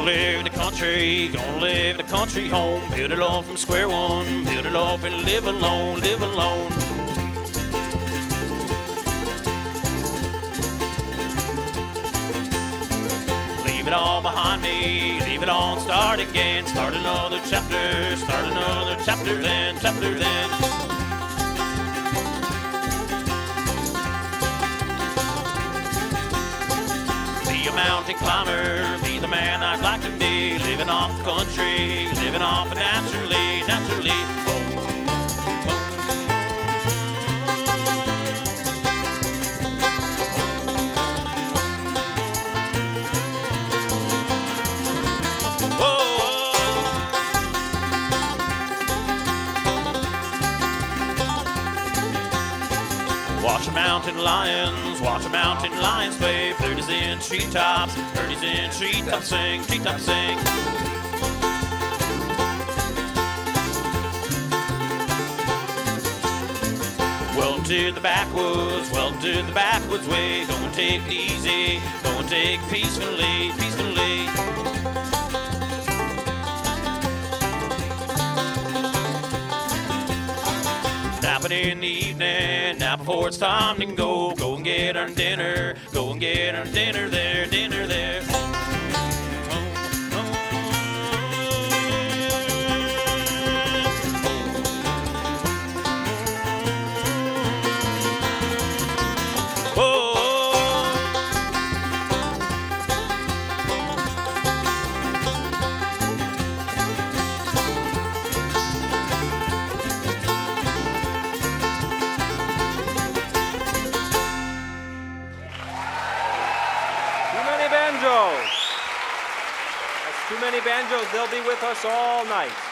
live in the country, gonna live in a country home. Build it all from square one, build it up and live alone, live alone. Leave it all behind me, leave it all and start again. Start another chapter then, chapter then. Be a mountain climber, be the man I'd like to be. Living off the country, living off it naturally, naturally. Watch the mountain lions play. Birdies in treetops sing, treetops sing. Welcome to the backwoods way. Go and take it easy, go and take it peacefully, peacefully. Napping in the evening, now before it's time to go. Go and get our dinner, go and get our dinner there, dinner there. That's too many banjos. They'll be with us all night.